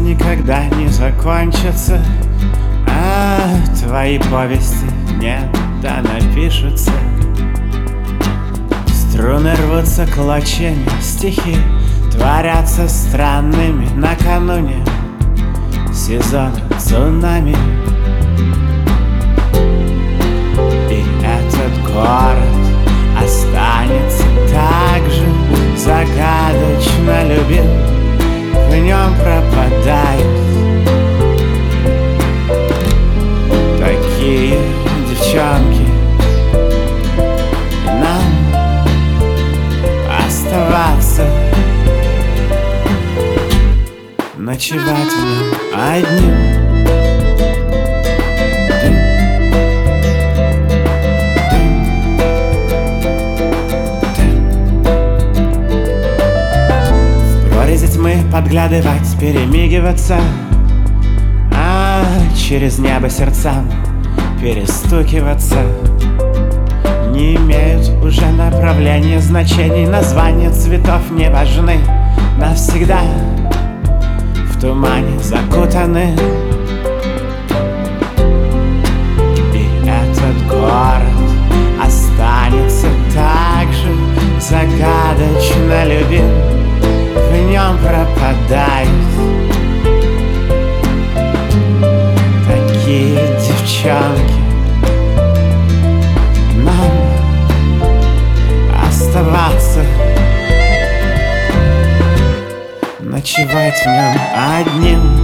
никогда не закончатся, а твои повести не да напишутся. Струны рвутся клочьями, стихи творятся странными накануне сезона цунами. И этот город останется так же загадочно любим, в нем пропадают такие девчонки. И нам оставаться, ночевать в нем одним. Мы подглядывать, перемигиваться, а через небо сердцам перестукиваться. Не имеют уже направления, значений, названия цветов не важны. Навсегда в тумане закутаны. И этот город останется так же загадочно любим, в нем пропадают такие девчонки. Нам оставаться, ночевать в нем одним.